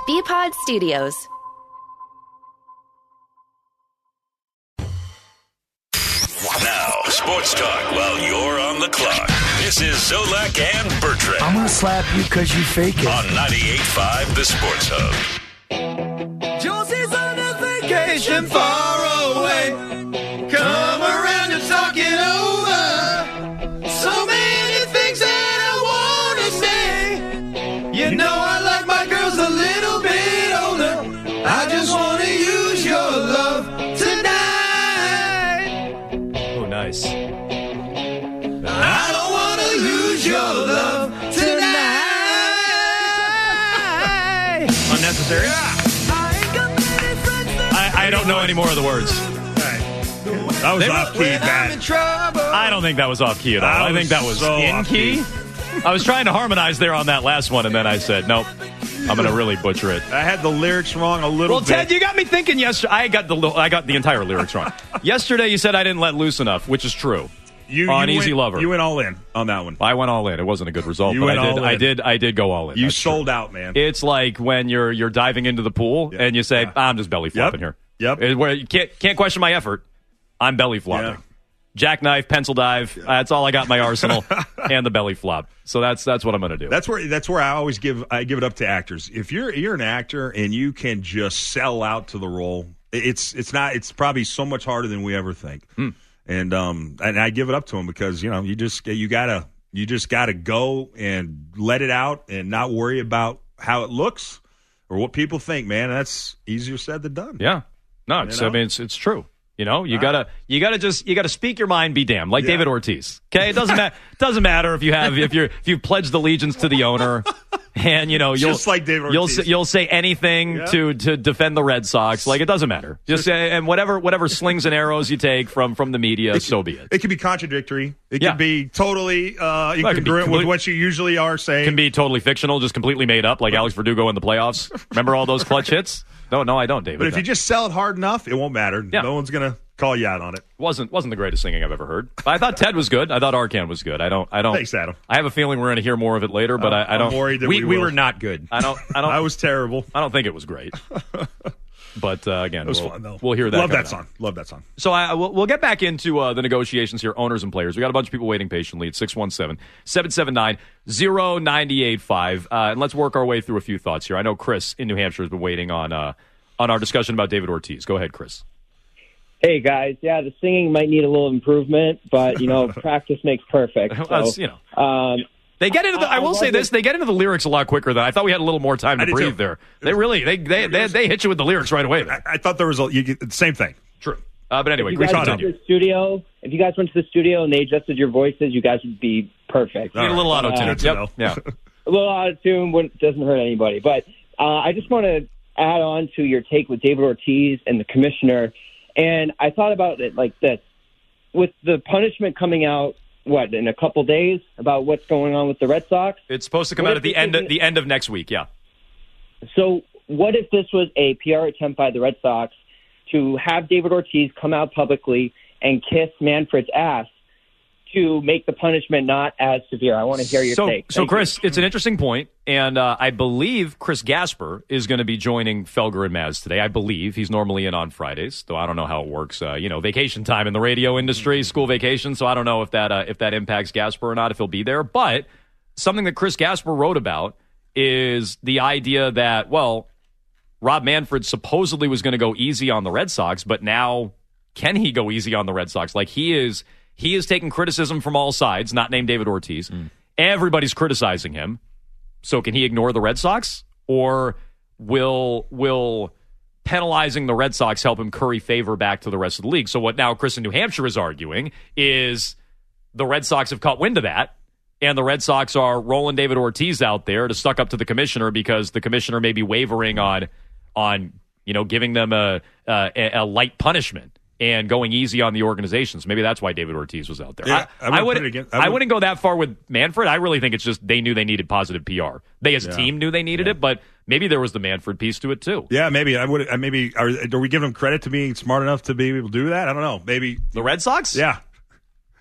BPod Studios. Now, sports talk while you're on the clock. This is Zolak and Bertrand. I'm going to slap you because you fake it. On 98.5 The Sports Hub. Josie's on a vacation far away. Come around and talk it over. So many things that I want to say. You know I like my girls a little bit older. I just want to use your love tonight. Oh, nice. I don't want to lose your love tonight. Unnecessary? I don't know any more of the words. That was off-key, bad. I don't think that was off-key at all. I think that was so in-key. I was trying to harmonize there on that last one, and then I said, nope, I'm going to really butcher it. I had the lyrics wrong a little bit. Well, Ted, you got me thinking yesterday. I got the entire lyrics wrong. Yesterday, you said I didn't let loose enough, which is true. On Easy Lover. You went all in on that one. I went all in. It wasn't a good result, but I did go all in. You That's sold true. out, man. It's like when you're diving into the pool and you say, I'm just belly flopping here. Yep. Where you can't question my effort. I'm belly flopping. Yeah. Jackknife, pencil dive. That's all I got in my arsenal, and the belly flop. So that's what I'm going to do. That's where I always give it up to actors. If you're an actor and you can just sell out to the role, it's probably so much harder than we ever think. And I give it up to them because you just gotta go and let it out and not worry about how it looks or what people think. Man, that's easier said than done. Yeah, no, it's true. You gotta speak your mind, be damned, like David Ortiz. Okay, it doesn't matter if you've pledged allegiance to the owner, and you'll just like David Ortiz. You'll say anything to defend the Red Sox. Like it doesn't matter. Just say, and whatever slings and arrows you take from the media, so be it. It can be contradictory. It can be totally incongruent with what you usually are saying. It can be totally fictional, just completely made up, like Alex Verdugo in the playoffs. Remember all those clutch hits? No, I don't, David. But if you just sell it hard enough, it won't matter. Yeah. No one's going to call you out on it. Wasn't the greatest singing I've ever heard. But I thought Ted was good. I thought Arcan was good. I don't. Thanks, Adam. I have a feeling we're going to hear more of it later, but I don't. I'm worried that we were not good. I don't. I was terrible. I don't think it was great. But again, it was fun though. We'll hear that. Love that song. Love that song. So we'll get back into the negotiations here, owners and players. We got a bunch of people waiting patiently at 617-779-0985. And let's work our way through a few thoughts here. I know Chris in New Hampshire has been waiting on our discussion about David Ortiz. Go ahead, Chris. Hey, guys. Yeah, the singing might need a little improvement, but, practice makes perfect. So, they get into I will say this, they get into the lyrics a lot quicker than I thought. We had a little more time to breathe there. They really, they hit you with the lyrics right away. I thought there was the same thing. True. But anyway, if you guys went to the studio and they adjusted your voices, you guys would be perfect. Need a little auto-tune. Yeah. A little auto-tune doesn't hurt anybody. But I just want to add on to your take with David Ortiz and the commissioner. And I thought about it like this. With the punishment coming out, in a couple days about what's going on with the Red Sox? It's supposed to come out at the end of next week, yeah. So what if this was a PR attempt by the Red Sox to have David Ortiz come out publicly and kiss Manfred's ass to make the punishment not as severe? I want to hear your take. So, Chris, it's an interesting point, and I believe Chris Gasper is going to be joining Felger and Maz today. I believe he's normally in on Fridays, though I don't know how it works. Vacation time in the radio industry, school vacation, so I don't know if that impacts Gasper or not, if he'll be there. But something that Chris Gasper wrote about is the idea that, Rob Manfred supposedly was going to go easy on the Red Sox, but now can he go easy on the Red Sox? Like he is taking criticism from all sides, not named David Ortiz. Everybody's criticizing him. So can he ignore the Red Sox? Or will penalizing the Red Sox help him curry favor back to the rest of the league? So what now Chris in New Hampshire is arguing is the Red Sox have caught wind of that, and the Red Sox are rolling David Ortiz out there to suck up to the commissioner because the commissioner may be wavering on giving them a light punishment and going easy on the organizations. Maybe that's why David Ortiz was out there. Yeah, I wouldn't go that far with Manfred. I really think it's just they knew they needed positive PR. They as a team knew they needed it, but maybe there was the Manfred piece to it too. Yeah, maybe. I would. Maybe are we giving them credit to being smart enough to be able to do that? I don't know. Maybe the Red Sox. Yeah.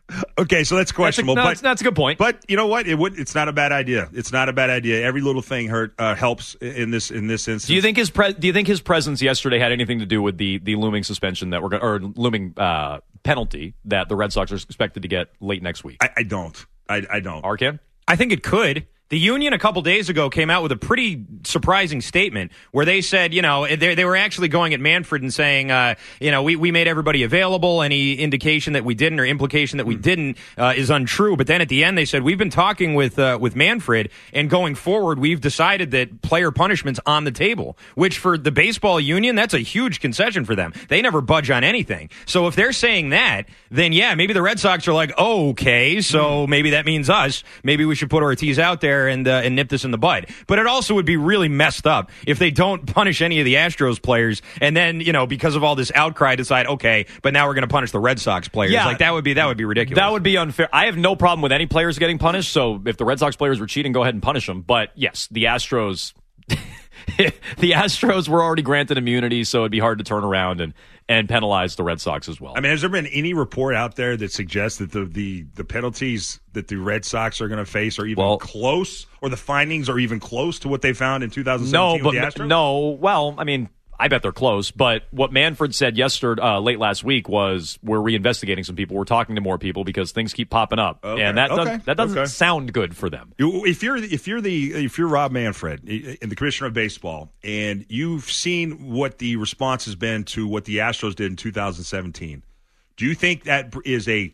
Okay, so that's questionable. That's a good point. But you know what? It's not a bad idea. It's not a bad idea. Every little thing helps in this instance. Do you think his presence yesterday had anything to do with the looming suspension or looming penalty that the Red Sox are expected to get late next week? I don't. I don't. Arcan? I think it could. The union a couple days ago came out with a pretty surprising statement where they said, they were actually going at Manfred and saying, we made everybody available. Any indication that we didn't or implication that we didn't is untrue. But then at the end, they said, we've been talking with Manfred, and going forward, we've decided that player punishment's on the table, which for the baseball union, that's a huge concession for them. They never budge on anything. So if they're saying that, then yeah, maybe the Red Sox are like, oh, okay, so maybe that means us. Maybe we should put Ortiz out there and nip this in the bud. But it also would be really messed up if they don't punish any of the Astros players and then, because of all this outcry, decide, okay, but now we're going to punish the Red Sox players. Yeah. Like that would be ridiculous. That would be unfair. I have no problem with any players getting punished, so if the Red Sox players were cheating, go ahead and punish them. But yes, the Astros the Astros were already granted immunity, so it'd be hard to turn around and penalize the Red Sox as well. I mean, has there been any report out there that suggests that the penalties that the Red Sox are going to face are even close, or the findings are even close to what they found in 2017 with the Astros? No. Well, I mean, I bet they're close. But what Manfred said late last week was we're reinvestigating some people. We're talking to more people because things keep popping up, and that doesn't sound good for them. If you're Rob Manfred and the commissioner of baseball, and you've seen what the response has been to what the Astros did in 2017, do you think that is a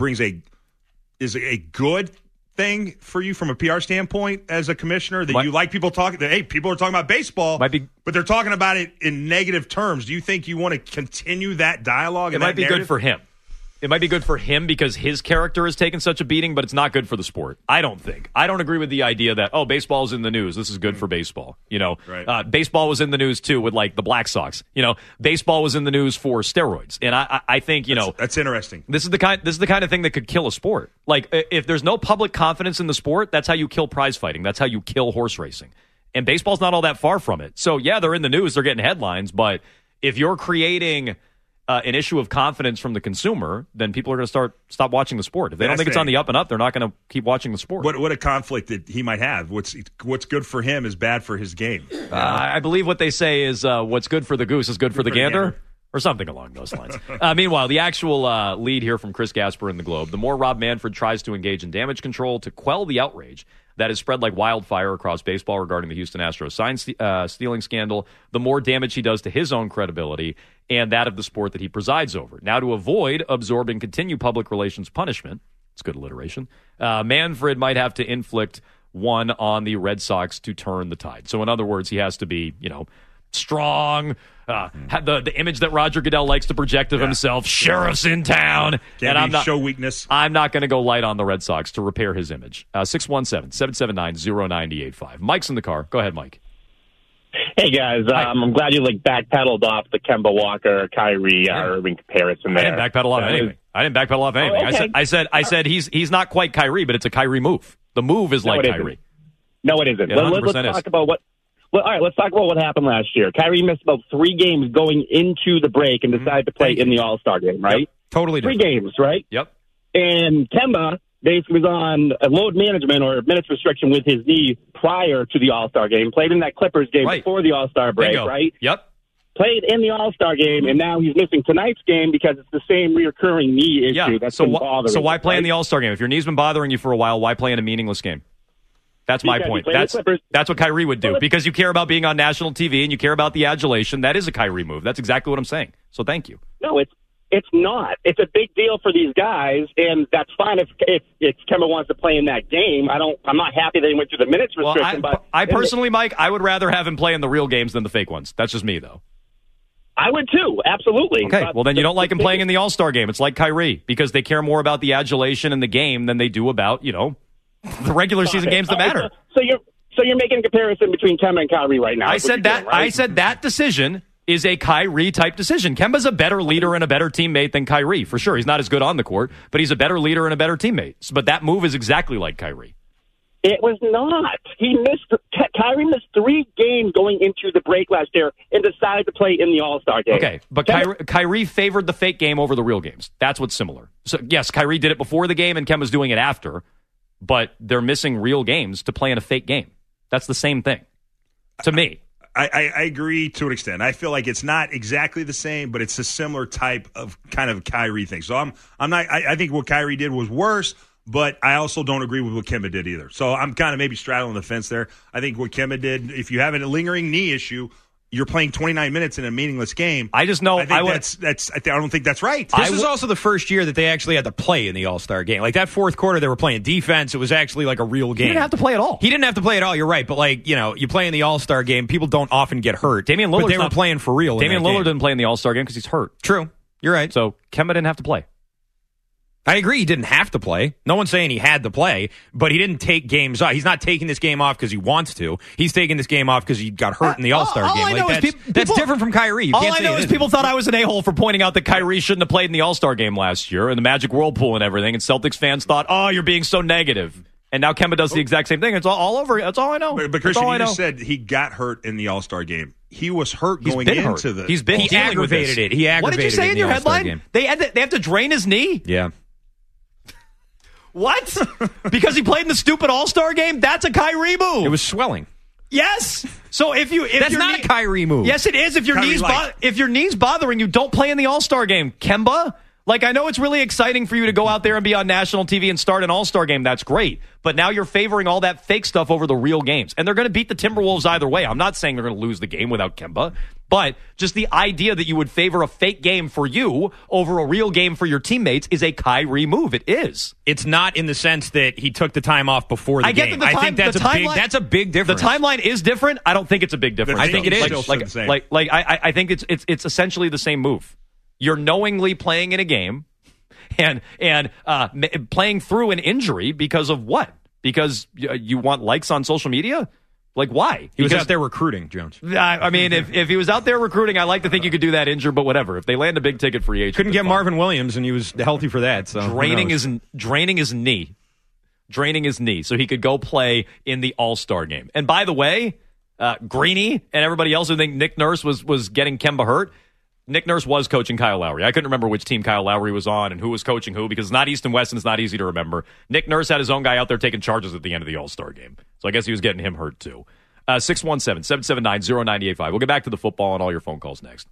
good thing for you from a PR standpoint as a commissioner, that you like people talking that, hey, people are talking about baseball, but they're talking about it in negative terms? Do you think you want to continue that dialogue? It might be good for him. It might be good for him because his character has taken such a beating, but it's not good for the sport. I don't agree with the idea that, baseball's in the news, this is good for baseball. Right. Baseball was in the news too with like the Black Sox. Baseball was in the news for steroids, and I think that's interesting. This is the kind of thing that could kill a sport. Like if there's no public confidence in the sport, that's how you kill prize fighting. That's how you kill horse racing. And baseball's not all that far from it. So yeah, they're in the news, they're getting headlines, but if you're creating an issue of confidence from the consumer, then people are going to stop watching the sport. If they don't think it's on the up and up, they're not going to keep watching the sport. What a conflict that he might have. What's good for him is bad for his game. I believe what they say is what's good for the goose is good for the gander. Or something along those lines. Meanwhile, the actual lead here from Chris Gasper in the Globe. The more Rob Manfred tries to engage in damage control to quell the outrage that is spread like wildfire across baseball regarding the Houston Astros sign stealing scandal, the more damage he does to his own credibility and that of the sport that he presides over. Now, to avoid absorbing continued public relations punishment, it's good alliteration, Manfred might have to inflict one on the Red Sox to turn the tide. So in other words, he has to be, strong, have the image that Roger Goodell likes to project of himself, sheriff's in town. Show weakness. I'm not going to go light on the Red Sox to repair his image. 617-779-0985. Mike's in the car. Go ahead, Mike. Hey, guys. I'm glad you backpedaled off the Kemba Walker, Kyrie, Irving comparison there. I didn't backpedal off anything. Okay. I said he's not quite Kyrie, but it's a Kyrie move. The move is like Kyrie. No, it isn't. Let's talk about what... Well, all right, let's talk about what happened last year. Kyrie missed about 3 games going into the break and decided to play in the All-Star game, right? Yep. Totally different. 3 games, right? Yep. And Kemba basically was on a load management or minutes restriction with his knee prior to the All-Star game, played in that Clippers game before the All-Star break, right? Yep. Played in the All-Star game, and now he's missing tonight's game because it's the same reoccurring knee issue that's been bothering him. So why play in the All-Star game? If your knee's been bothering you for a while, why play in a meaningless game? That's my point. That's what Kyrie would do because you care about being on national TV and you care about the adulation. That is a Kyrie move. That's exactly what I'm saying. So thank you. No, it's not. It's a big deal for these guys, and that's fine if Kemba wants to play in that game. I'm not happy that he went through the minutes restriction. But I personally, Mike, I would rather have him play in the real games than the fake ones. That's just me, though. I would too, absolutely. Okay, well then you don't like him playing in the All-Star game. It's like Kyrie because they care more about the adulation in the game than they do about the regular season games that matter. So you're making a comparison between Kemba and Kyrie right now. I said that. Right? I said that decision is a Kyrie type decision. Kemba's a better leader and a better teammate than Kyrie for sure. He's not as good on the court, but he's a better leader and a better teammate. But that move is exactly like Kyrie. It was not. Kyrie missed 3 games going into the break last year and decided to play in the All-Star game. Okay, but Kyrie favored the fake game over the real games. That's what's similar. So, yes, Kyrie did it before the game, and Kemba's doing it after, but they're missing real games to play in a fake game. That's the same thing, to me. I agree to an extent. I feel like it's not exactly the same, but it's a similar type of kind of Kyrie thing. So I'm not. I think what Kyrie did was worse, but I also don't agree with what Kemba did either. So I'm kind of maybe straddling the fence there. I think what Kemba did, if you have a lingering knee issue, you're playing 29 minutes in a meaningless game. I just know I don't think that's right. This is also the first year that they actually had to play in the All-Star game. Like that fourth quarter, they were playing defense. It was actually like a real game. He didn't have to play at all. He didn't have to play at all. You're right, but like you play in the All-Star game. People don't often get hurt. Damian Lillard, but they were playing for real. Damian Lillard didn't play in the All-Star game because he's hurt. True, you're right. So Kemba didn't have to play. I agree he didn't have to play. No one's saying he had to play, but he didn't take games off. He's not taking this game off because he wants to. He's taking this game off because he got hurt in the All-Star game. Like that's different from Kyrie. You all can't I say know is people thought I was an a-hole for pointing out that Kyrie shouldn't have played in the All-Star game last year and the Magic Whirlpool and everything, and Celtics fans thought, oh, you're being so negative. And now Kemba does the exact same thing. It's all over. That's all I know. But Christian, you just said he got hurt in the All-Star game. He was hurt going into the. He's been he aggravated it. He aggravated it. What did you say in your headline? Game. They have to drain his knee? Yeah. What? Because he played in the stupid All-Star game? That's a Kyrie move. It was swelling. Yes. So if that's not a Kyrie move. Yes, it is. If your knee's bothering you, don't play in the All-Star game. Kemba, like I know it's really exciting for you to go out there and be on national TV and start an All-Star game. That's great. But now you're favoring all that fake stuff over the real games. And they're going to beat the Timberwolves either way. I'm not saying they're going to lose the game without Kemba. But just the idea that you would favor a fake game for you over a real game for your teammates is a Kyrie move. It is. It's not in the sense that he took the time off before the game. I think that's a big difference. The timeline is different. I don't think it's a big difference. I think it is. I think it's essentially the same move. You're knowingly playing in a game and playing through an injury because of what? Because you want likes on social media? Like, why? He was out there recruiting, Jones. I mean, if he was out there recruiting, I like to think you could do that injured, but whatever. If they land a big ticket free agent. Couldn't get Marvin Williams, and he was healthy for that. So draining his knee. Draining his knee so he could go play in the All-Star game. And by the way, Greeny and everybody else who think Nick Nurse was getting Kemba hurt, Nick Nurse was coaching Kyle Lowry. I couldn't remember which team Kyle Lowry was on and who was coaching who because it's not East and West and it's not easy to remember. Nick Nurse had his own guy out there taking charges at the end of the All-Star game. So I guess he was getting him hurt too. 617-779-0985. We'll get back to the football and all your phone calls next.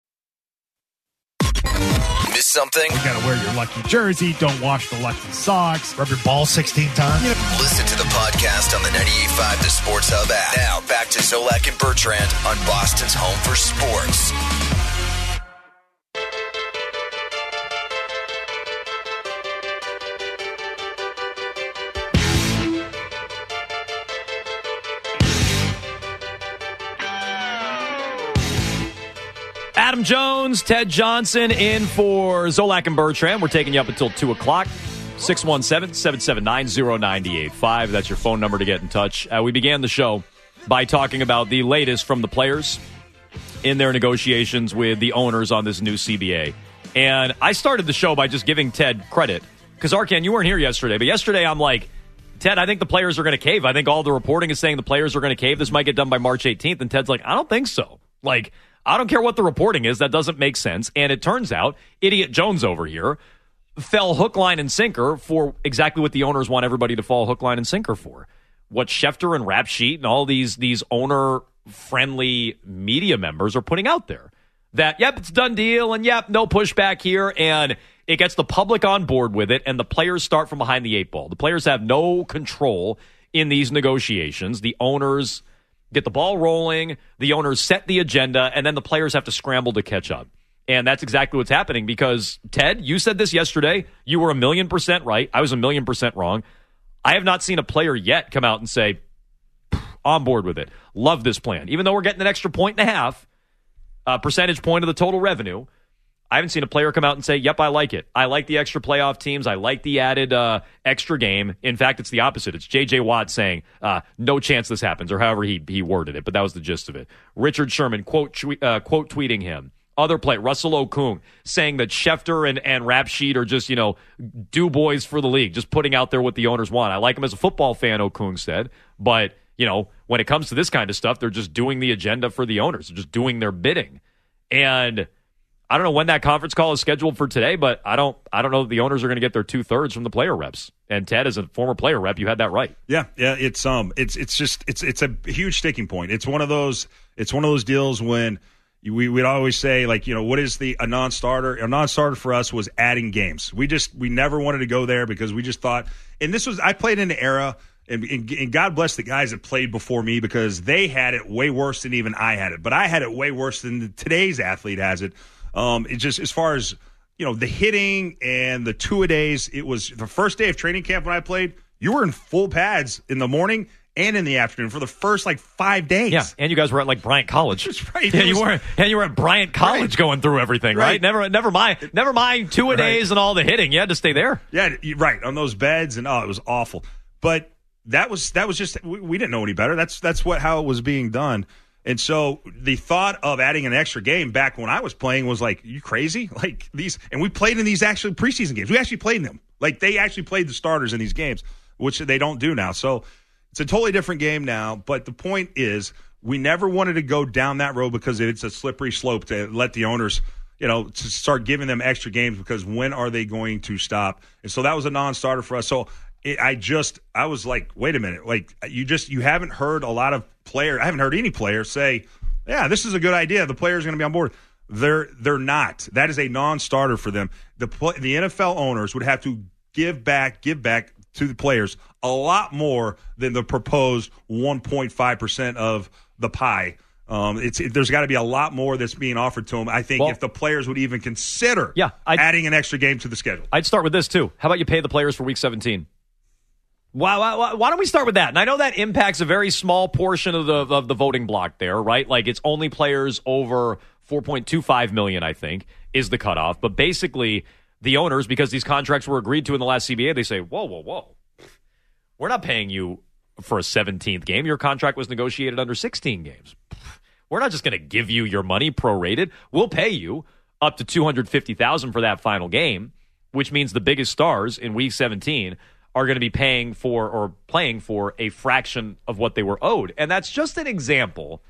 Miss something? You gotta wear your lucky jersey. Don't wash the lucky socks. Rub your ball 16 times. Listen to the podcast on the 98.5 The Sports Hub app. Now back to Zolak and Bertrand on Boston's home for sports. Adam Jones, Ted Johnson in for Zolak and Bertrand. We're taking you up until 2 o'clock. 617-779-0985. That's your phone number to get in touch. We began the show by talking about the latest from the players in their negotiations with the owners on this new CBA. And I started the show by just giving Ted credit. Because, Arkan, you weren't here yesterday. But yesterday I'm like, Ted, I think the players are going to cave. I think all the reporting is saying the players are going to cave. This might get done by March 18th. And Ted's like, I don't think so. Like, I don't care what the reporting is. That doesn't make sense. And it turns out, Idiot Jones over here fell hook, line, and sinker for exactly what the owners want everybody to fall hook, line, and sinker for. What Schefter and Rap Sheet and all these owner-friendly media members are putting out there. That, yep, it's a done deal, and yep, no pushback here, and it gets the public on board with it, and the players start from behind the 8 ball. The players have no control in these negotiations. The owners get the ball rolling, the owners set the agenda, and then the players have to scramble to catch up. And that's exactly what's happening because, Ted, you said this yesterday. You were 1,000,000% right. I was 1,000,000% wrong. I have not seen a player yet come out and say, on board with it. Love this plan. Even though we're getting an extra 1.5 percentage point of the total revenue, I haven't seen a player come out and say, yep, I like it. I like the extra playoff teams. I like the added extra game. In fact, it's the opposite. It's J.J. Watt saying, no chance this happens, or however he worded it, but that was the gist of it. Richard Sherman quote tweeting him. Other play, Russell Okung, saying that Schefter and Rap Sheet are just, do boys for the league, just putting out there what the owners want. I like him as a football fan, Okung said, but when it comes to this kind of stuff, they're just doing the agenda for the owners. They're just doing their bidding. And I don't know when that conference call is scheduled for today, but I don't know that the owners are going to get their 2/3 from the player reps. And Ted, as a former player rep, you had that right. Yeah, it's a huge sticking point. It's one of those deals when we'd always say, like, what is a non-starter? A non-starter for us was adding games. We never wanted to go there because we just thought, and I played in an era, and God bless the guys that played before me because they had it way worse than even I had it. But I had it way worse than today's athlete has it. It just, as far as, the hitting and the two-a-days, it was the first day of training camp when I played, you were in full pads in the morning and in the afternoon for the first 5 days. Yeah, and you guys were at Bryant College. That's right. Yeah, you were at Bryant College going through everything, right? Never mind two-a-days and all the hitting. You had to stay there. Yeah, right, on those beds, and it was awful. But that was just, we didn't know any better. That's how it was being done. And so the thought of adding an extra game back when I was playing was like, you crazy? Like these, and we played in these actually preseason games. We actually played in them. Like they actually played the starters in these games, which they don't do now. So it's a totally different game now. But the point is, we never wanted to go down that road because it's a slippery slope to let the owners, to start giving them extra games because when are they going to stop? And so that was a non-starter for us. So I was like, wait a minute. Like you haven't heard a lot of players. I haven't heard any player say, yeah, this is a good idea. The player's going to be on board. They're not. That is a non-starter for them. The NFL owners would have to give back to the players a lot more than the proposed 1.5% of the pie. There's got to be a lot more that's being offered to them. I think if the players would even consider adding an extra game to the schedule. I'd start with this too. How about you pay the players for Week 17? Why don't we start with that? And I know that impacts a very small portion of the voting block there, right? Like it's only players over $4.25 million, I think, is the cutoff. But basically, the owners, because these contracts were agreed to in the last CBA, they say, whoa. We're not paying you for a 17th game. Your contract was negotiated under 16 games. We're not just going to give you your money prorated. We'll pay you up to $250,000 for that final game, which means the biggest stars in Week 17 are going to be paying for or playing for a fraction of what they were owed. And that's just an example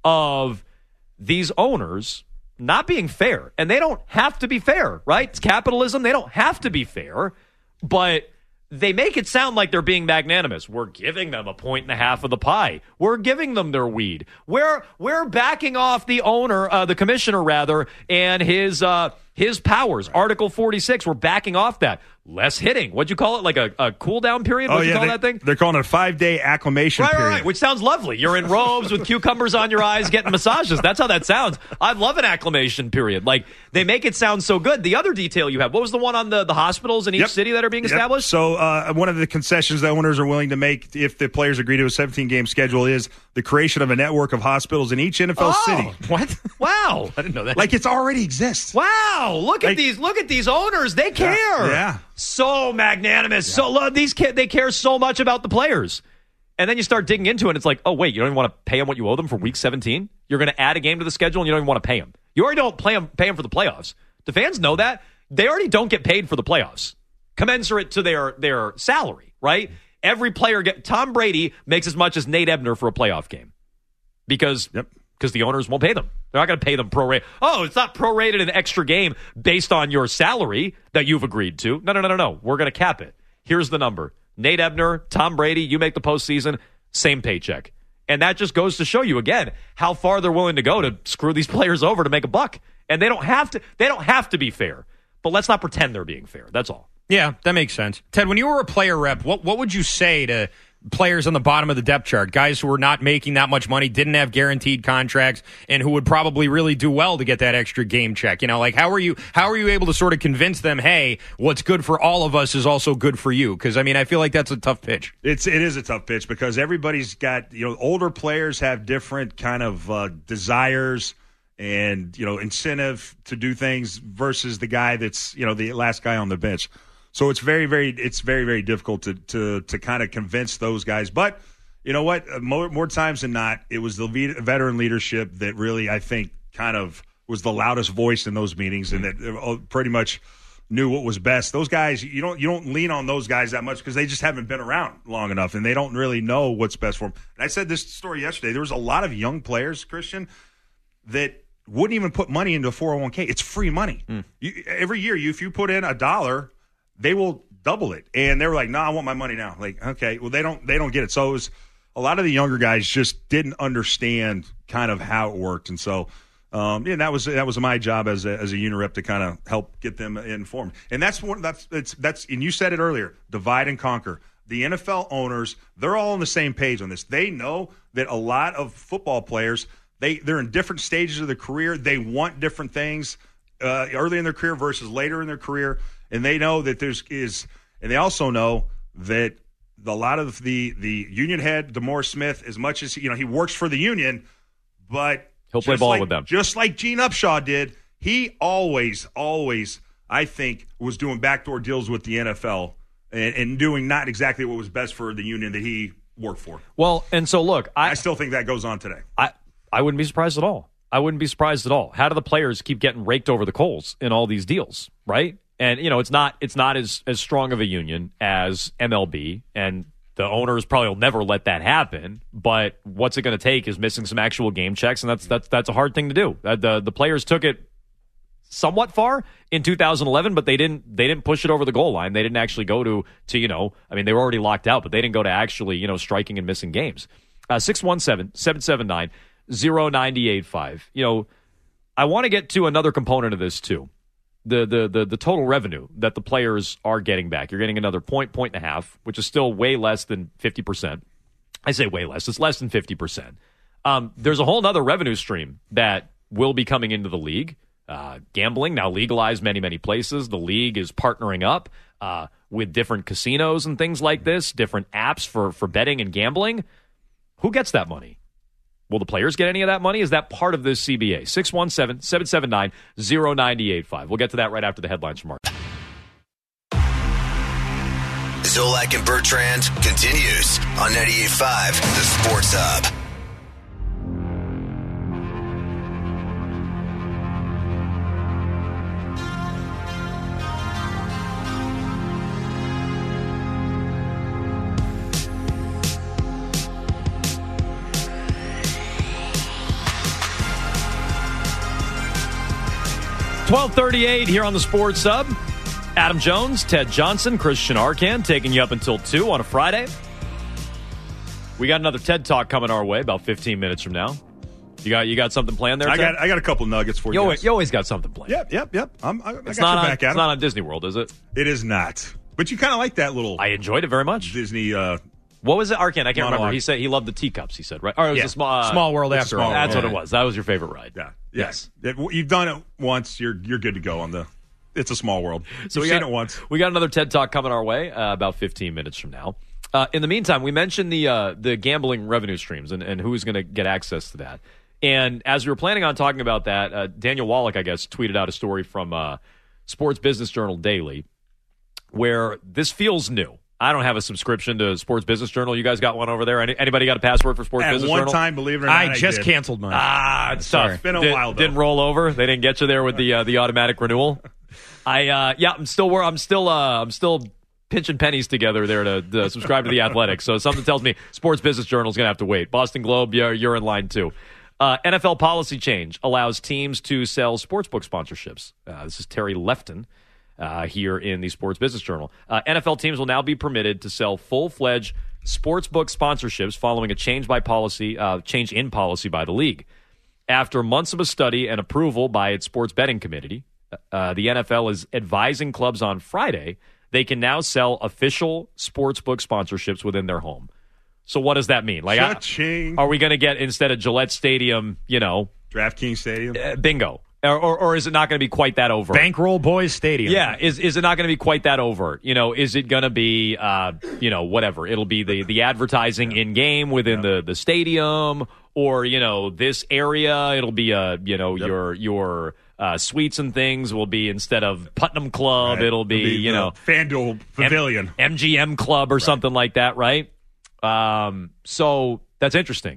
of these owners not being fair. And they don't have to be fair, right? It's capitalism. They don't have to be fair, but they make it sound like they're being magnanimous. We're giving them 1.5 points of the pie. We're giving them their weed. We're backing off the owner, the commissioner rather, and his powers. Article 46, we're backing off that. Less hitting. What'd you call it? Like a cool down period? What'd you call that thing? They're calling it a 5-day acclimation period. Right, which sounds lovely. You're in robes with cucumbers on your eyes getting massages. That's how that sounds. I love an acclimation period. Like, they make it sound so good. The other detail you have, what was the one on the hospitals in each city that are being established? So one of the concessions that owners are willing to make if the players agree to a 17-game schedule is the creation of a network of hospitals in each NFL city. What? Wow. I didn't know that. Like, it's already exists. Wow. Look at these owners. They care. Yeah. So magnanimous. Yeah. So they care so much about the players. And then you start digging into it, and it's like, oh, wait, you don't even want to pay them what you owe them for Week 17? You're going to add a game to the schedule, and you don't even want to pay them. You already don't pay them for the playoffs. The fans know that. They already don't get paid for the playoffs, commensurate to their salary, right? Every player Tom Brady makes as much as Nate Ebner for a playoff game because the owners won't pay them. They're not going to pay them prorated. Oh, it's not prorated an extra game based on your salary that you've agreed to. No. We're going to cap it. Here's the number. Nate Ebner, Tom Brady, you make the postseason, same paycheck. And that just goes to show you, again, how far they're willing to go to screw these players over to make a buck. And they don't have to be fair. But let's not pretend they're being fair. That's all. Yeah, that makes sense. Ted, when you were a player rep, what would you say to players on the bottom of the depth chart, guys who were not making that much money, didn't have guaranteed contracts, and who would probably really do well to get that extra game check? Like, how are you able to sort of convince them, hey, what's good for all of us is also good for you? Because, I feel like that's a tough pitch. It is a tough pitch because everybody's got, older players have different kind of desires and, incentive to do things versus the guy that's, the last guy on the bench. So it's very, very difficult to kind of convince those guys. But you know what? More times than not, it was the veteran leadership that really, I think, kind of was the loudest voice in those meetings, and that pretty much knew what was best. Those guys, you don't lean on those guys that much because they just haven't been around long enough and they don't really know what's best for them. And I said this story yesterday. There was a lot of young players, Christian, that wouldn't even put money into a 401k. It's free money. Every year, if you put in $1, they will double it. And they were like, "No, I want my money now." Like, okay, well, they don't get it. So it was, a lot of the younger guys just didn't understand kind of how it worked, and so. That was my job as a unit rep to kind of help get them informed, and that's and you said it earlier, divide and conquer. The NFL owners, they're all on the same page on this. They know that a lot of football players, they're in different stages of their career. They want different things early in their career versus later in their career, and they know that and they also know that a lot of the union head, DeMaurice Smith, as much as he works for the union, but he'll play ball with them. Just like Gene Upshaw did, he always, I think, was doing backdoor deals with the NFL and doing not exactly what was best for the union that he worked for. Well, and so look, I still think that goes on today. I wouldn't be surprised at all. How do the players keep getting raked over the coals in all these deals, right? And it's not as strong of a union as MLB, and the owners probably will never let that happen, but what's it going to take is missing some actual game checks, and that's a hard thing to do. The players took it somewhat far in 2011, but they didn't push it over the goal line. They didn't actually go to they were already locked out, but they didn't go to actually striking and missing games. 617-779-0985. I want to get to another component of this too. The total revenue that the players are getting back. You're getting another point and a half, which is still way less than 50%. I say way less. It's less than 50%. There's a whole other revenue stream that will be coming into the league. Gambling, now legalized many, many places. The league is partnering up with different casinos and things like this, different apps for betting and gambling. Who gets that money? Will the players get any of that money? Is that part of this CBA? 617-779-0985. We'll get to that right after the headlines from Mark. Zolak and Bertrand continues on 98.5, the Sports Hub. $12:38 here on the Sports Hub. Adam Jones, Ted Johnson, Christian Arcand taking you up until 2 on a Friday. We got another TED Talk coming our way about 15 minutes from now. You got something planned there, Ted? I got a couple nuggets for you. You always got something planned. Yep. I got your back, Adam. It's not on Disney World, is it? It is not. But you kind of like that little... I enjoyed it very much. Disney... What was it, Arcand? I can't remember. He said he loved the teacups, he said, right? Or it was a Small World After All. That's what it was. That was your favorite ride. Yeah. Yes. You've done it once. You're good to go on the... It's a small world. So You've seen it once. We got another TED Talk coming our way about 15 minutes from now. In the meantime, we mentioned the gambling revenue streams and who's going to get access to that. And as we were planning on talking about that, Daniel Wallach, I guess, tweeted out a story from Sports Business Journal Daily where this feels new. I don't have a subscription to Sports Business Journal. You guys got one over there? Anybody got a password for Sports Business Journal? At one time, believe it or not, I just canceled mine. It's tough. It's been a while, though. Didn't roll over. They didn't get you there with the automatic renewal. I'm still pinching pennies together there to subscribe to The Athletic. So something tells me Sports Business Journal is going to have to wait. Boston Globe, you're in line too. NFL policy change allows teams to sell sportsbook sponsorships. This is Terry Lefton here in the Sports Business Journal. NFL teams will now be permitted to sell full-fledged sportsbook sponsorships following a change in policy by the league. After months of a study and approval by its sports betting committee, the NFL is advising clubs on Friday they can now sell official sportsbook sponsorships within their home. So what does that mean? Like, are we going to get, instead of Gillette Stadium, DraftKings Stadium? Bingo. Or is it not going to be quite that overt? Bankroll Boys Stadium. Yeah, is it not going to be quite that overt? Is it going to be, whatever? It'll be the advertising in-game within the stadium, or, this area, it'll be, your suites and things will be, instead of Putnam Club, right. It'll be FanDuel Pavilion. MGM Club or something like that, right? So that's interesting.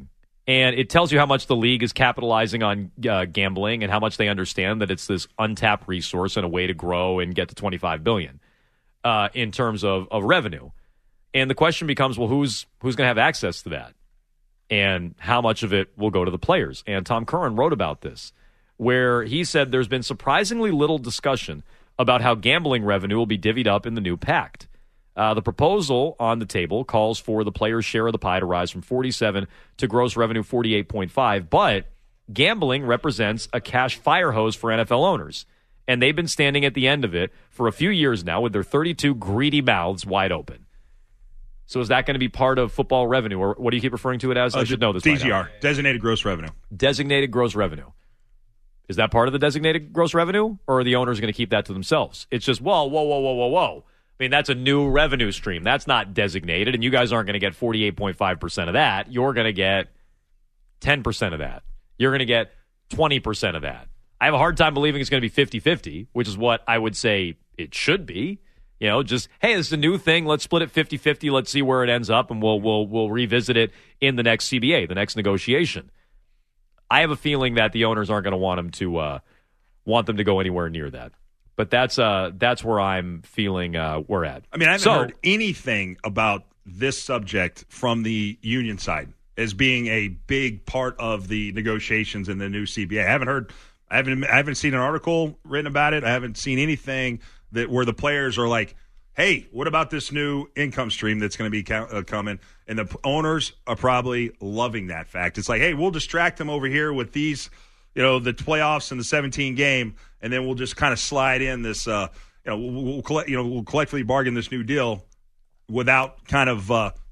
And it tells you how much the league is capitalizing on gambling and how much they understand that it's this untapped resource and a way to grow and get to $25 billion in terms of revenue. And the question becomes, well, who's going to have access to that? And how much of it will go to the players? And Tom Curran wrote about this, where he said there's been surprisingly little discussion about how gambling revenue will be divvied up in the new pact. The proposal on the table calls for the players' share of the pie to rise from 47 to gross revenue 48.5, but gambling represents a cash fire hose for NFL owners, and they've been standing at the end of it for a few years now with their 32 greedy mouths wide open. So is that going to be part of football revenue, or what do you keep referring to it as? I should know this. DGR, designated gross revenue. Designated gross revenue. Is that part of the designated gross revenue, or are the owners going to keep that to themselves? It's just, whoa. I mean, that's a new revenue stream. That's not designated, and you guys aren't going to get 48.5% of that. You're going to get 10% of that. You're going to get 20% of that. I have a hard time believing it's going to be 50-50, which is what I would say it should be. You know, just, hey, this is a new thing. Let's split it 50-50. Let's see where it ends up, and we'll revisit it in the next CBA, the next negotiation. I have a feeling that the owners aren't going to want them to go anywhere near that. But that's where I'm feeling we're at. I mean, I haven't heard anything about this subject from the union side as being a big part of the negotiations in the new CBA. I haven't seen an article written about it. I haven't seen anything where the players are like, hey, what about this new income stream that's going to be coming? And the owners are probably loving that fact. It's like, hey, we'll distract them over here with these, the playoffs and the 17 game, and then we'll just kind of slide in this, we'll collectively bargain this new deal without kind of,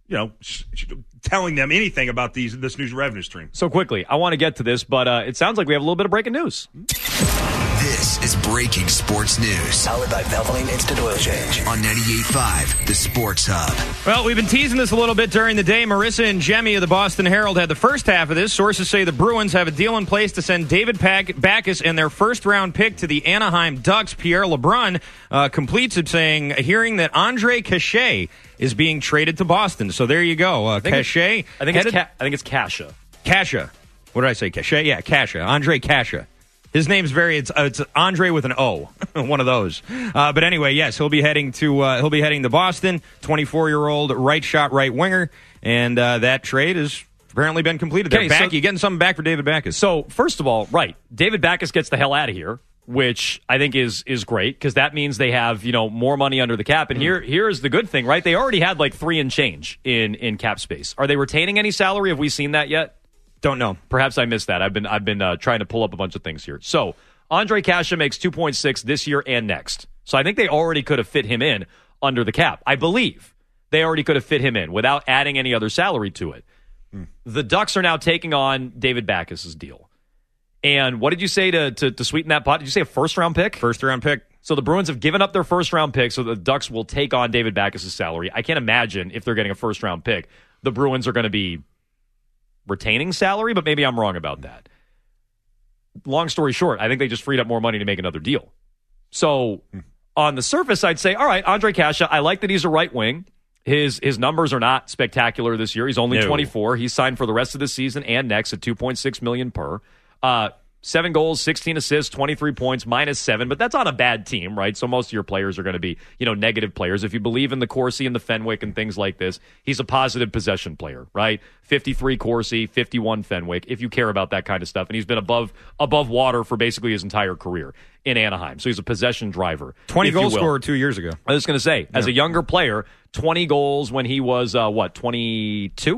telling them anything about this new revenue stream. So quickly, I want to get to this, but it sounds like we have a little bit of breaking news. This is Breaking Sports News. Powered by Valvoline Instant Oil Change. On 98.5, the Sports Hub. Well, we've been teasing this a little bit during the day. Marissa and Jemmy of the Boston Herald had the first half of this. Sources say the Bruins have a deal in place to send David Backes and their first-round pick to the Anaheim Ducks. Pierre LeBrun completes it, saying, hearing that Andre Cachet is being traded to Boston. So there you go. Cachet. I think it's Kasha. Kasha. What did I say? Cachet? Yeah, Kasha. Andre Kasha. His name's it's Andre with an O, one of those. But anyway, yes, he'll be heading to Boston. 24-year-old right shot right winger, and that trade has apparently been completed. They're back. You getting something back for David Backes? So first of all, right, David Backes gets the hell out of here, which I think is great because that means they have more money under the cap. And here's the good thing, right? They already had like 3 and change in cap space. Are they retaining any salary? Have we seen that yet? Don't know. Perhaps I missed that. I've been trying to pull up a bunch of things here. So Andre Kasha makes 2.6 this year and next. So I think they already could have fit him in under the cap. I believe they already could have fit him in without adding any other salary to it. The Ducks are now taking on David Backes' deal. And what did you say to sweeten that pot? Did you say a first-round pick? First-round pick. So the Bruins have given up their first-round pick, so the Ducks will take on David Backes' salary. I can't imagine if they're getting a first-round pick, the Bruins are going to be retaining salary, but maybe I'm wrong about that. Long story short, I think they just freed up more money to make another deal. So on the surface, I'd say, all right, Andre Kasha, I like that he's a right wing. His numbers are not spectacular this year. He's only 24. He's signed for the rest of the season and next at $2.6 million per. 7 goals, 16 assists, 23 points, -7, but that's on a bad team, right? So most of your players are going to be, negative players. If you believe in the Corsi and the Fenwick and things like this, he's a positive possession player, right? 53 Corsi, 51 Fenwick, if you care about that kind of stuff. And he's been above water for basically his entire career in Anaheim. So he's a possession driver. 20 goal scorer 2 years ago. I was going to say, as a younger player, 20 goals when he was, 22?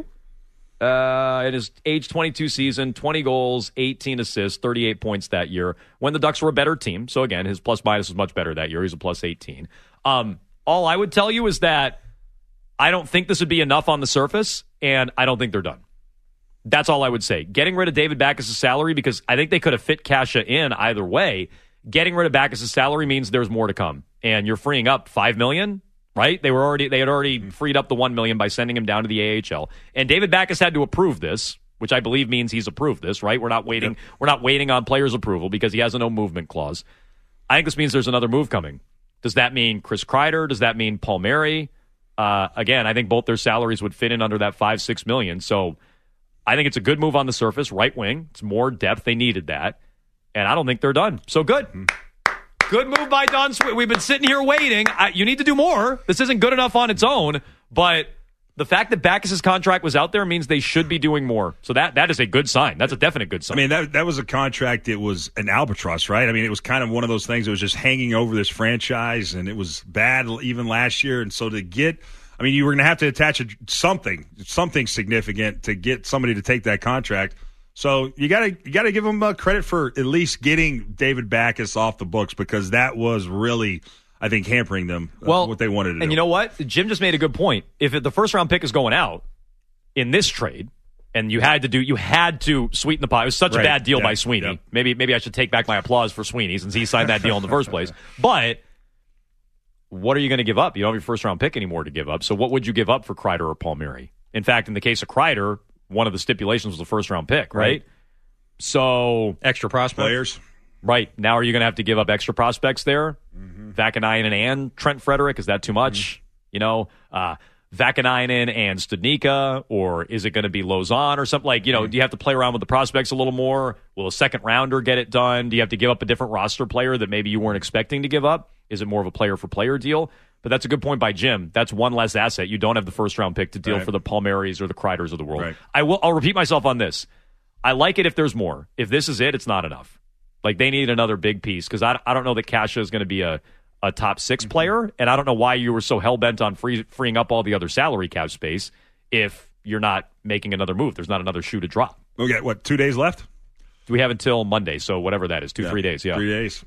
In his age 22 season, 20 goals, 18 assists, 38 points that year when the Ducks were a better team. So again, his plus-minus was much better that year. He's a plus 18. All I would tell you is that I don't think this would be enough on the surface, and I don't think they're done. That's all I would say. Getting rid of David Backes' salary, because I think they could have fit Kasha in either way. Getting rid of Backes' salary means there's more to come, and you're freeing up $5 million. Right? They had already freed up the $1 million by sending him down to the AHL. And David Backes had to approve this, which I believe means he's approved this, right? We're not waiting. We're not waiting on players' approval because he has a no movement clause. I think this means there's another move coming. Does that mean Chris Kreider? Does that mean Palmieri? Again, I think both their salaries would fit in under that $5-6 million. So I think it's a good move on the surface, right wing. It's more depth. They needed that. And I don't think they're done. So good. Good move by Don Sweeney. We've been sitting here waiting. You need to do more. This isn't good enough on its own, but the fact that Backus' contract was out there means they should be doing more. So that is a good sign. That's a definite good sign. I mean, that was a contract. It was an albatross, right? I mean, it was kind of one of those things that was just hanging over this franchise, and it was bad even last year. And so to get, I mean, you were going to have to attach something significant to get somebody to take that contract. So you got to give them credit for at least getting David Backus off the books, because that was really, I think, hampering them what they wanted to do. And you know what? Jim just made a good point. If the first-round pick is going out in this trade, and you had to sweeten the pot. It was such a bad deal by Sweeney. Yeah. Maybe I should take back my applause for Sweeney since he signed that deal in the first place. But what are you going to give up? You don't have your first-round pick anymore to give up. So what would you give up for Kreider or Palmieri? In fact, in the case of Kreider, one of the stipulations was a first-round pick, right? So extra prospect players. Right. Now are you going to have to give up extra prospects there? Vakanainen and Trent Frederick, is that too much? You know, Vakanainen and Studnicka, or is it going to be Lozon or something? Like, you know, do you have to play around with the prospects a little more? Will a second rounder get it done? Do you have to give up a different roster player that maybe you weren't expecting to give up? Is it more of a player-for-player deal? But that's a good point by Jim. That's one less asset. You don't have the first-round pick to deal for the Palmieris or the Kreiders of the world. Right. I'll repeat myself on this. I like it if there's more. If this is it, it's not enough. Like, they need another big piece, because I don't know that Kasha is going to be a top six player, and I don't know why you were so hell-bent on freeing up all the other salary cap space if you're not making another move. There's not another shoe to drop. Okay, 2 days left? We have until Monday, so whatever that is, 3 days. 3 days.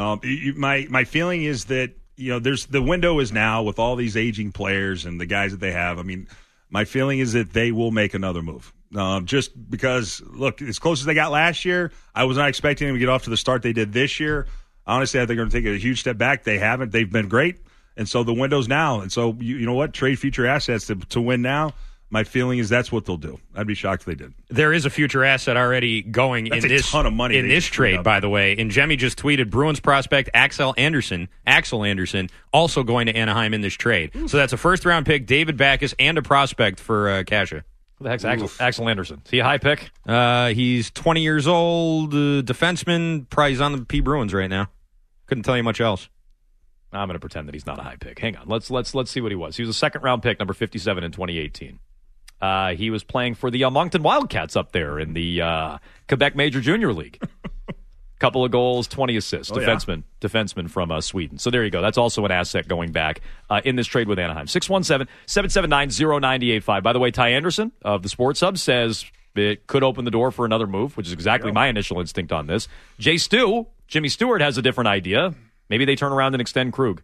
My feeling is that, you know, the window is now with all these aging players and the guys that they have. I mean, my feeling is that they will make another move. Just because, look, as close as they got last year, I was not expecting them to get off to the start they did this year. Honestly, I think they're going to take a huge step back. They haven't. They've been great. And so the window's now. And so, you know what? Trade future assets to win now. My feeling is that's what they'll do. I'd be shocked if they did. There is a future asset already going that's in a ton of money in this trade, by the way. And Jemmy just tweeted Bruins prospect Axel Anderson, also going to Anaheim in this trade. So that's a first-round pick, David Backus, and a prospect for Kasha. Who the heck's Axel Anderson? Is he a high pick? He's 20 years old, defenseman. Probably he's on the P. Bruins right now. Couldn't tell you much else. I'm going to pretend that he's not a high pick. Hang on. Let's see what he was. He was a second-round pick, number 57 in 2018. He was playing for the Moncton Wildcats up there in the Quebec Major Junior League. Couple of goals, 20 assists. Defenseman from Sweden. So there you go. That's also an asset going back in this trade with Anaheim. 617-779-0985. By the way, Ty Anderson of the Sports Hub says it could open the door for another move, which is exactly my initial instinct on this. Jimmy Stewart has a different idea. Maybe they turn around and extend Krug.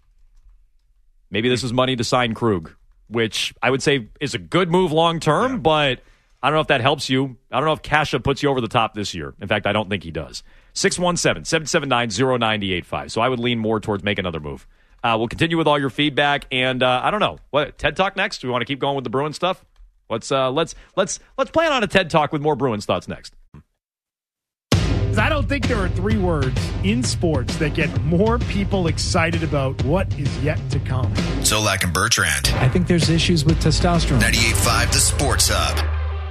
Maybe this is money to sign Krug, which I would say is a good move long term, but I don't know if that helps you. I don't know if Kasha puts you over the top this year. In fact, I don't think he does. 617-779-0985. So I would lean more towards make another move. We'll continue with all your feedback, and I don't know. What, TED Talk next? Do we want to keep going with the Bruins stuff? Let's plan on a TED Talk with more Bruins thoughts next. I don't think there are three words in sports that get more people excited about what is yet to come. Zolak and Bertrand. I think there's issues with testosterone. 98.5 The Sports Hub.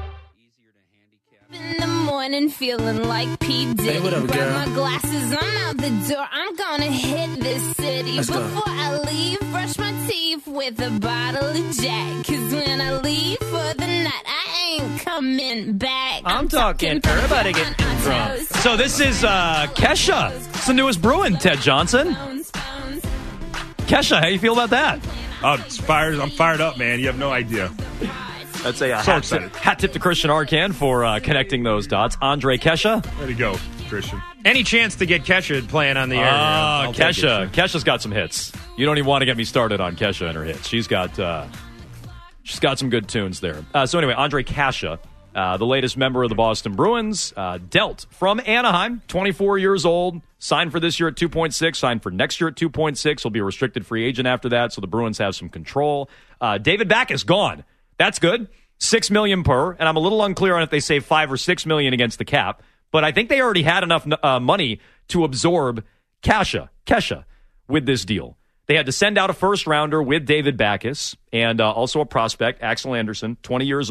In the morning, feeling like P. Diddy. Hey, what up, girl? Grab my glasses, I'm out the door. I'm gonna hit this city. Before I leave, brush my teeth with a bottle of Jack. 'Cause when I leave for the night, I ain't coming back. I'm talking everybody getting drunk. So this is Kesha. It's the newest Bruin, Ted Johnson. Kesha, how you feel about that? I'm fired up, man. You have no idea. That's a hat tip to Christian Arcan for connecting those dots. Andre Kesha. Way to go, Christian. Any chance to get Kesha playing on the air? Kesha's got some hits. You don't even want to get me started on Kesha and her hits. She's got some good tunes there. So anyway, Andre Kasha, the latest member of the Boston Bruins, dealt from Anaheim, 24 years old, signed for this year at 2.6, signed for next year at 2.6. He'll be a restricted free agent after that, so the Bruins have some control. David Backus gone. That's good. $6 million per, and I'm a little unclear on if they save $5 or $6 million against the cap, but I think they already had enough money to absorb Kesha with this deal. They had to send out a first rounder with David Backus and also a prospect, Axel Anderson, 20 years old,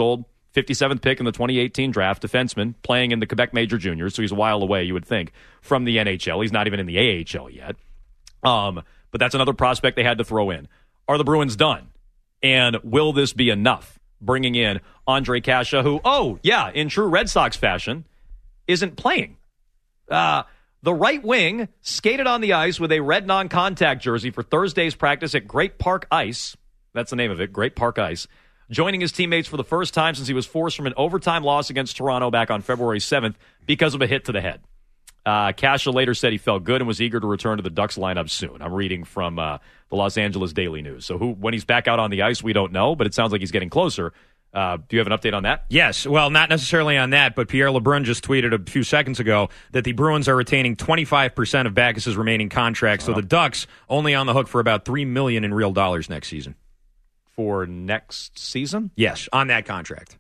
57th pick in the 2018 draft, defenseman, playing in the Quebec Major Juniors, so he's a while away, you would think, from the NHL. He's not even in the AHL yet. But that's another prospect they had to throw in. Are the Bruins done? And will this be enough? Bringing in Ondrej Kase, who, in true Red Sox fashion, isn't playing. The right wing skated on the ice with a red non-contact jersey for Thursday's practice at Great Park Ice. That's the name of it, Great Park Ice. Joining his teammates for the first time since he was forced from an overtime loss against Toronto back on February 7th because of a hit to the head. Kase later said he felt good and was eager to return to the Ducks lineup soon. I'm reading from the Los Angeles Daily News. So when he's back out on the ice, we don't know, but it sounds like he's getting closer. Do you have an update on that? Yes. Well, not necessarily on that, but Pierre LeBrun just tweeted a few seconds ago that the Bruins are retaining 25% of Backes' remaining contract, so the Ducks only on the hook for about $3 million in real dollars next season. For next season? Yes, on that contract.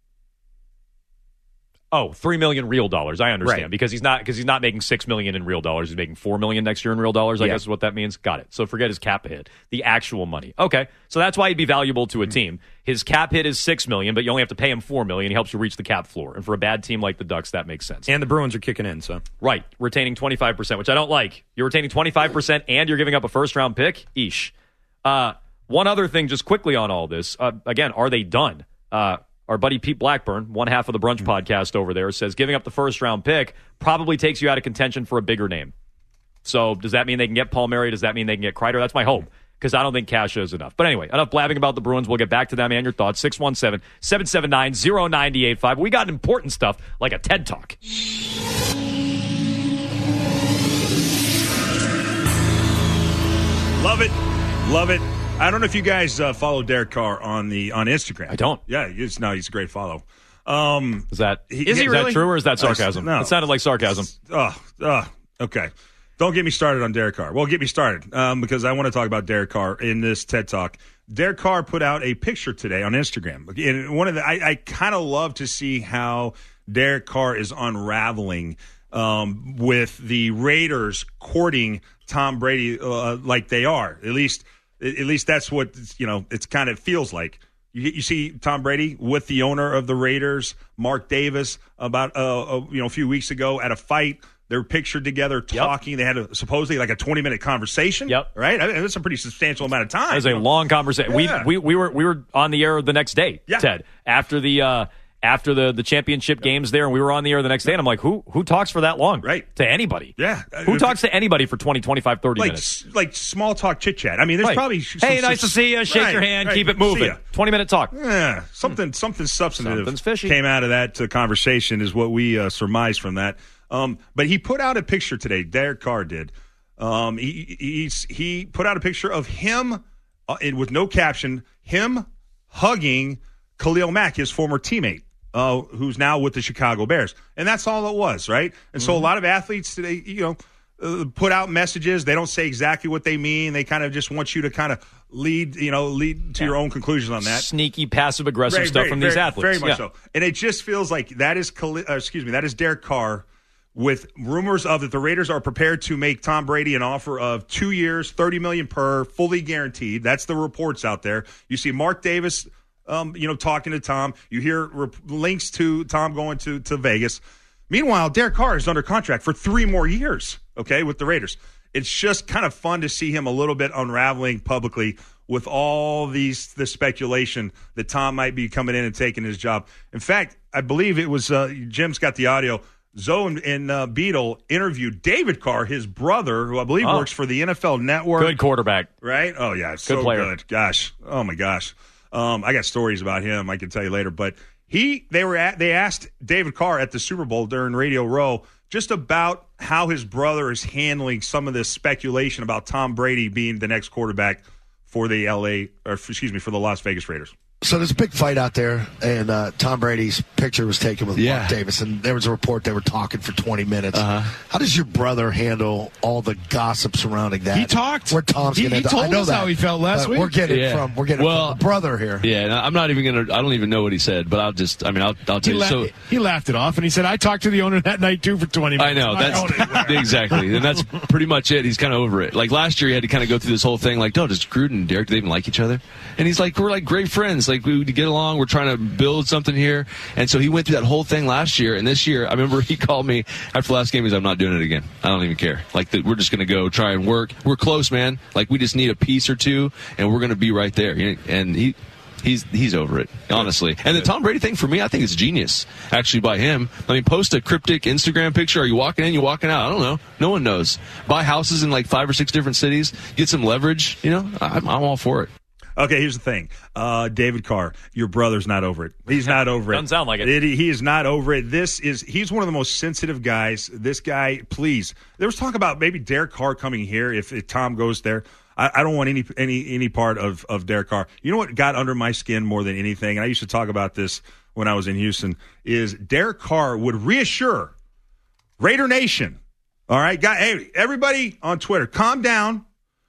Oh, $3 million real dollars. I understand. Right. Because he's not making $6 million in real dollars. He's making $4 million next year in real dollars, I guess is what that means. Got it. So forget his cap hit. The actual money. Okay. So that's why he'd be valuable to a team. His cap hit is $6 million, but you only have to pay him $4 million. He helps you reach the cap floor. And for a bad team like the Ducks, that makes sense. And the Bruins are kicking in, so. Right. Retaining 25%, which I don't like. You're retaining 25% and you're giving up a first-round pick? Eesh. One other thing just quickly on all this. Again, are they done? Our buddy Pete Blackburn, one half of the Brunch podcast over there, says giving up the first-round pick probably takes you out of contention for a bigger name. So does that mean they can get Palmieri? Does that mean they can get Kreider? That's my hope, because I don't think Kase is enough. But anyway, enough blabbing about the Bruins. We'll get back to them and your thoughts. 617-779-0985. We got important stuff like a TED Talk. Love it. Love it. I don't know if you guys follow Derek Carr on Instagram. I don't. Yeah, he's a great follow. Is that really? true or is that sarcasm? No. It sounded like sarcasm. Okay. Don't get me started on Derek Carr. Well, get me started because I want to talk about Derek Carr in this TED Talk. Derek Carr put out a picture today on Instagram. And I kind of love to see how Derek Carr is unraveling with the Raiders courting Tom Brady like they are. At least that's what it's kind of feels like. You see Tom Brady with the owner of the Raiders, Mark Davis, about a few weeks ago at a fight. They were pictured together talking. Yep. They had supposedly like a 20-minute conversation. Yep. Right. I mean, that's a pretty substantial amount of time. It was a long conversation. Yeah. We were on the air the next day, Ted, after the championship games there, and we were on the air the next day, and I'm like, who talks for that long? Right. To anybody. Yeah. Who talks to anybody for 20, 25, 30 minutes? Like small talk chit-chat. I mean, there's probably... Hey, nice to see you. Shake your hand. Keep it moving. 20-minute talk. Yeah. Something substantive Something's fishy. came out of that conversation is what we surmised from that. But he put out a picture today. Derek Carr did. He put out a picture of him with no caption, him hugging Khalil Mack, his former teammate. Who's now with the Chicago Bears. And that's all it was, right? And so a lot of athletes today, put out messages. They don't say exactly what they mean. They kind of just want you to kind of lead to your own conclusions on that. Sneaky, passive-aggressive stuff from these athletes. Very much so. And it just feels like that is Derek Carr with rumors of that the Raiders are prepared to make Tom Brady an offer of 2 years, $30 million per, fully guaranteed. That's the reports out there. You see Mark Davis talking to Tom. You hear links to Tom going to Vegas. Meanwhile, Derek Carr is under contract for 3 more years, okay, with the Raiders. It's just kind of fun to see him a little bit unraveling publicly with all the speculation that Tom might be coming in and taking his job. In fact, I believe it was Jim's got the audio. Zoe and Beadle interviewed David Carr, his brother, who I believe works for the NFL Network. Good quarterback. Right? Oh, yeah. Good player. Good. Gosh. Oh, my gosh. I got stories about him I can tell you later, but they asked David Carr at the Super Bowl during Radio Row just about how his brother is handling some of this speculation about Tom Brady being the next quarterback for the for the Las Vegas Raiders. So there's a big fight out there, and Tom Brady's picture was taken with Mark Davis, and there was a report they were talking for 20 minutes. How does your brother handle all the gossip surrounding that? He talked. Where Tom's he told us how he felt last week. We're getting from the brother here. Yeah, I'm not even going to – I don't even know what he said, but I'll tell you. He laughed it off, and he said, I talked to the owner that night, too, for 20 minutes. I know. That's exactly. And that's pretty much it. He's kind of over it. Like last year, he had to kind of go through this whole thing like, no, does Gruden and Derek, do they even like each other? And he's like, we're like great friends. Like, we get along. We're trying to build something here. And so he went through that whole thing last year. And this year, I remember he called me after the last game. He's, I'm not doing it again. I don't even care. Like, we're just going to go try and work. We're close, man. Like, we just need a piece or two, and we're going to be right there. And he's over it, honestly. And the Tom Brady thing, for me, I think it's genius, actually, by him. I mean, post a cryptic Instagram picture. Are you walking in? You walking out? I don't know. No one knows. Buy houses in like 5 or 6 different cities. Get some leverage. You know, I'm all for it. Okay, here's the thing. David Carr, your brother's not over it. He's not over it. Doesn't sound like it. He is not over it. He's one of the most sensitive guys. This guy, please. There was talk about maybe Derek Carr coming here if Tom goes there. I don't want any part of Derek Carr. You know what got under my skin more than anything, and I used to talk about this when I was in Houston, is Derek Carr would reassure Raider Nation. All right, hey, everybody on Twitter, calm down.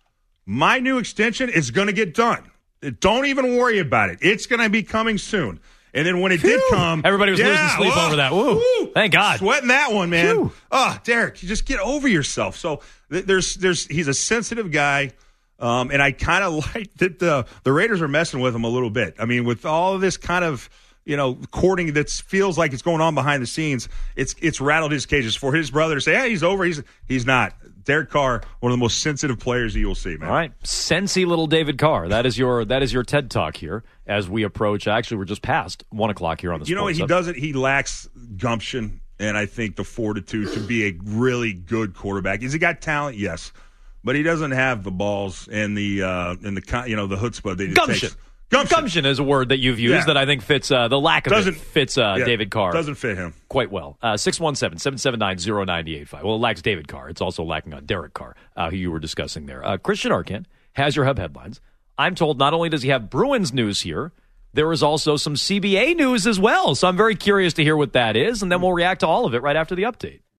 My new extension is going to get done. Don't even worry about it. It's going to be coming soon. And then when it did come, everybody was losing sleep over that. Woo. Thank God. Sweating that one, man. Derek, you just get over yourself. So he's a sensitive guy. And I kind of like that the Raiders are messing with him a little bit. I mean, with all of this kind of, courting that feels like it's going on behind the scenes, it's rattled his cages. For his brother to say, hey, he's over, he's not. Derek Carr, one of the most sensitive players that you'll see, man. All right. Sensy little David Carr. That is your TED Talk here as we approach. Actually, we're just past 1 o'clock here on the Sports Hub. He doesn't. He lacks gumption and I think the fortitude to be a really good quarterback. Has he got talent? Yes. But he doesn't have the balls and the chutzpah that it takes. Gumption is a word that you've used that I think fits the lack of it fits David Carr. Doesn't fit him quite well. 617-779-0985. Well, it lacks David Carr. It's also lacking on Derek Carr, who you were discussing there. Christian Arcand has your Hub headlines. I'm told not only does he have Bruins news here, there is also some CBA news as well. So I'm very curious to hear what that is, and then we'll react to all of it right after the update.